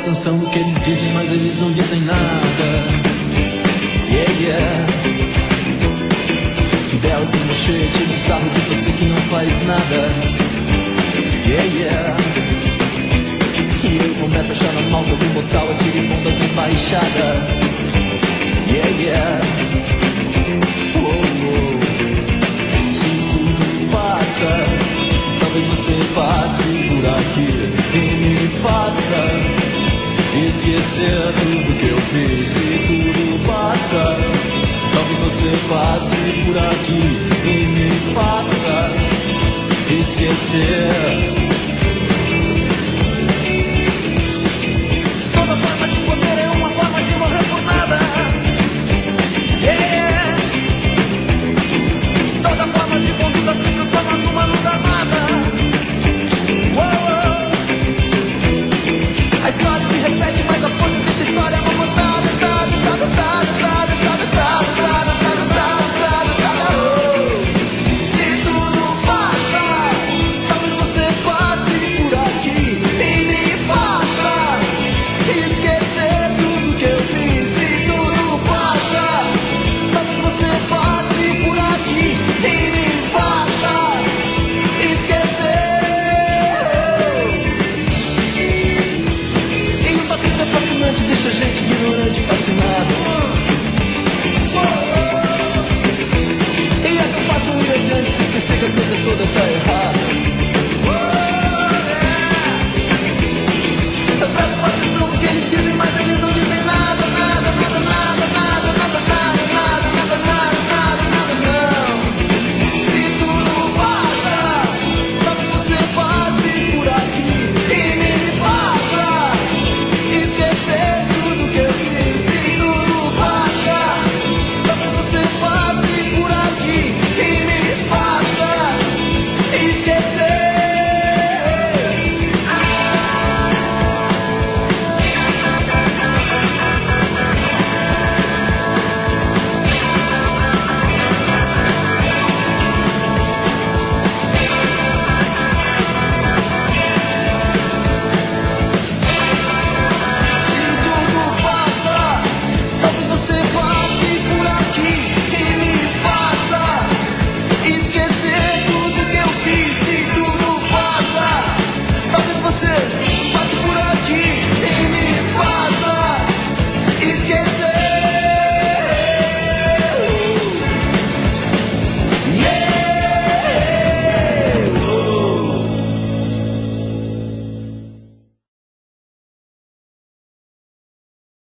atenção no que eles dizem, mas eles não dizem nada. Yeah, yeah. Se der algum mochê, tira um sarro de você que não faz nada. Yeah, yeah. E eu começo a achar normal que eu vi moçal, atire bombas na embaixada. Yeah, yeah. Oh, oh. Se tudo passa, talvez você passe por aqui e me faça esquecer tudo que eu fiz. Se tudo passa, talvez você passe por aqui e me faça esquecer. Toda forma de poder é uma forma de morrer por nada. Yeah. Toda forma de conduta se transforma numa luta armada. A história se repete, mas a força dessa história é uma montada. Se tudo passa, talvez você passe por aqui e me faça esquecer tudo que eu fiz. Se tudo passa, talvez você passe por aqui e me faça esquecer. E o fascínio é fascinante, deixa a gente ignorante, fascinado. E é tão fácil ir adiante, se esquecer que a coisa toda tá errada. Eu presto atenção no que eles dizem, mas eles não dizem nada, nada, nada, nada, nada, nada, nada, nada, nada, nada, nada, não. Se tudo passa, talvez você passe por aqui e me faça esquecer tudo que eu fiz. Se tudo passa, talvez você passe por aqui e me faça esquecer. Se tudo passa, talvez você passe por aqui e me faça esquecer tudo que eu fiz. Se tudo passa, talvez você passe por aqui e me faça esquecer.